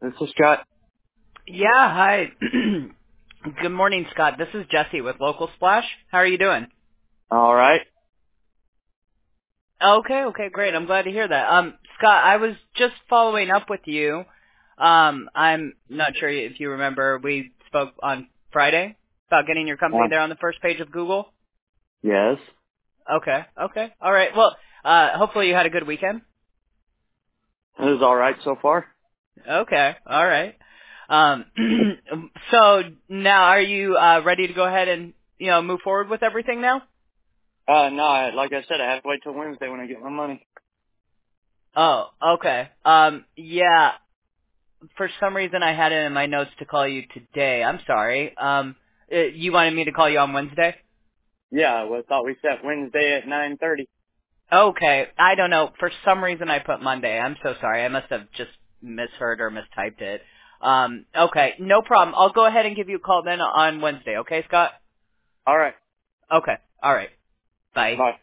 This is Scott. Yeah, hi. Good morning, Scott. This is Jesse with Local Splash. How are you doing? All right. Okay, great. I'm glad to hear that. Scott, I was just following up with you. I'm not sure if you remember, we spoke on Friday about getting your company there on the first page of Google. Yes. Okay. All right. Well, hopefully you had a good weekend. It was all right so far. Okay. All right. Um, so now are you ready to go ahead and, move forward with everything now? No, like I said, I have to wait till Wednesday when I get my money. Oh, okay. Yeah, for some reason I had it in my notes to call you today. I'm sorry. You wanted me to call you on Wednesday? Yeah, I thought we set Wednesday at 9:30. Okay. I don't know. For some reason I put Monday. I'm so sorry. I must have just misheard or mistyped it. Okay. No problem. I'll go ahead and give you a call then on Wednesday. Okay, Scott? All right. Okay. All right. Bye. Bye.